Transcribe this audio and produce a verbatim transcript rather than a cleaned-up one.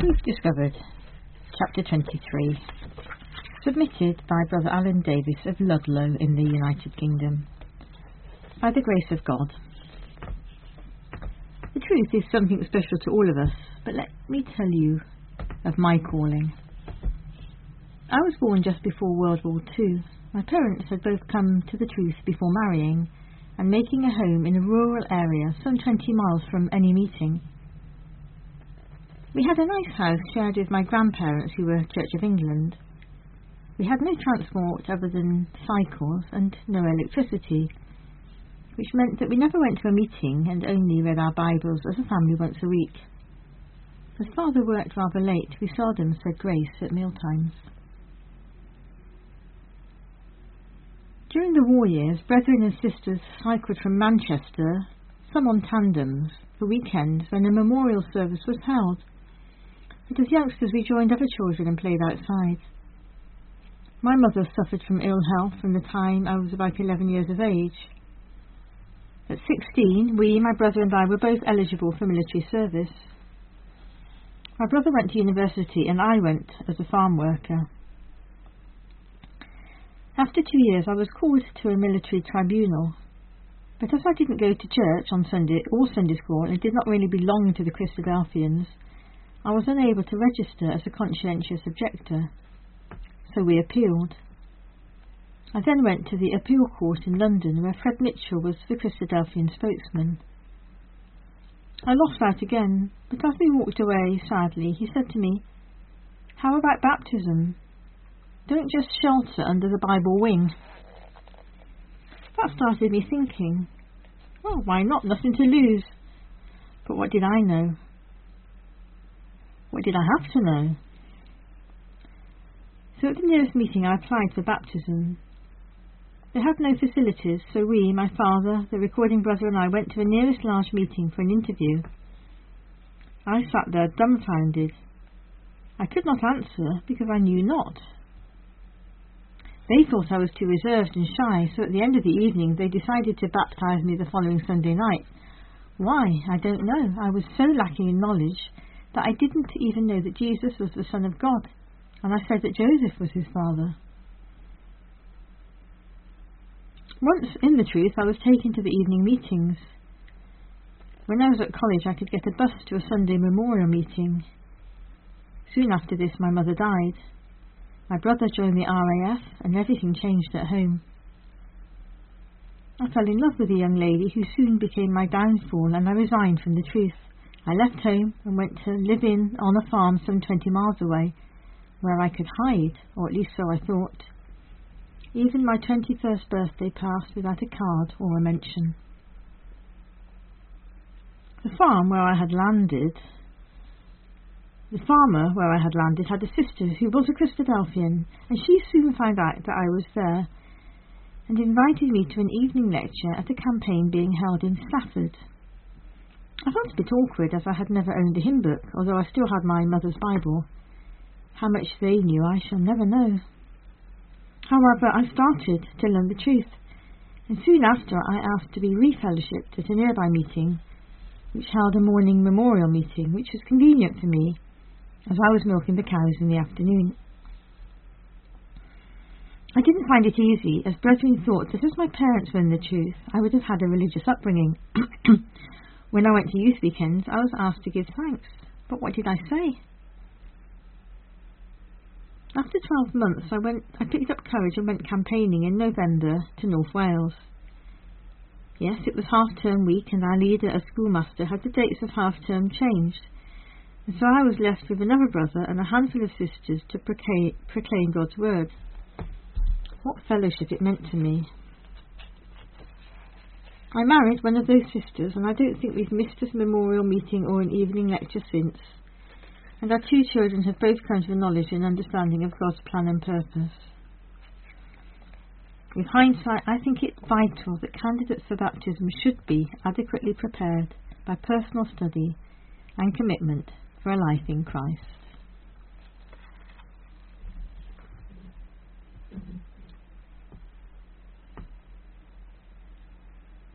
Truth Discovered, Chapter twenty-three, submitted by Brother Alan Davis of Ludlow in the United Kingdom. By the grace of God. The truth is something special to all of us, but let me tell you of my calling. I was born just before World War Two. My parents had both come to the truth before marrying and making a home in a rural area some twenty miles from any meeting. We had a nice house shared with my grandparents who were Church of England. We had no transport other than cycles and no electricity, which meant that we never went to a meeting and only read our Bibles as a family once a week. As Father worked rather late, we seldom said grace at mealtimes. During the war years, brethren and sisters cycled from Manchester, some on tandems, for weekends when a memorial service was held. And as youngsters we joined other children and played outside. My mother suffered from ill health from the time I was about eleven years of age. At sixteen, we, my brother and I, were both eligible for military service. My brother went to university and I went as a farm worker. After two years I was called to a military tribunal, but as I didn't go to church on Sunday or Sunday school and did not really belong to the Christadelphians, I was unable to register as a conscientious objector, so we appealed. I then went to the appeal court in London, where Fred Mitchell was the Christadelphian spokesman. I lost out again, but as we walked away sadly, he said to me, "How about baptism? Don't just shelter under the Bible wing." That started me thinking, well, why not? Nothing to lose. But what did I know? What did I have to know? So at the nearest meeting I applied for baptism. They had no facilities, so we, my father, the recording brother and I went to the nearest large meeting for an interview. I sat there dumbfounded. I could not answer because I knew not. They thought I was too reserved and shy, so at the end of the evening they decided to baptise me the following Sunday night. Why, I don't know. I was so lacking in knowledge that I didn't even know that Jesus was the Son of God, and I said that Joseph was his father. Once in the truth, I was taken to the evening meetings. When I was at college, I could get a bus to a Sunday memorial meeting. Soon after this, my mother died. My brother joined the R A F, and everything changed at home. I fell in love with a young lady who soon became my downfall, and I resigned from the truth. I left home and went to live in on a farm some twenty miles away, where I could hide, or at least so I thought. Even my twenty-first birthday passed without a card or a mention. The farm where I had landed, the farmer where I had landed had a sister who was a Christadelphian, and she soon found out that I was there, and invited me to an evening lecture at a campaign being held in Stafford. I felt a bit awkward, as I had never owned a hymn book, although I still had my mother's Bible. How much they knew I shall never know. However, I started to learn the truth, and soon after I asked to be re-fellowshipped at a nearby meeting, which held a morning memorial meeting, which was convenient for me, as I was milking the cows in the afternoon. I didn't find it easy, as brethren thought that as my parents were in the truth, I would have had a religious upbringing. When I went to youth weekends, I was asked to give thanks. But what did I say? After twelve months, I went. I picked up courage and went campaigning in November to North Wales. Yes, it was half-term week, and our leader as schoolmaster had the dates of half-term changed. And so I was left with another brother and a handful of sisters to proclaim, proclaim God's word. What fellowship it meant to me. I married one of those sisters, and I don't think we've missed a memorial meeting or an evening lecture since. And our two children have both come to the knowledge and understanding of God's plan and purpose. With hindsight, I think it vital that candidates for baptism should be adequately prepared by personal study and commitment for a life in Christ.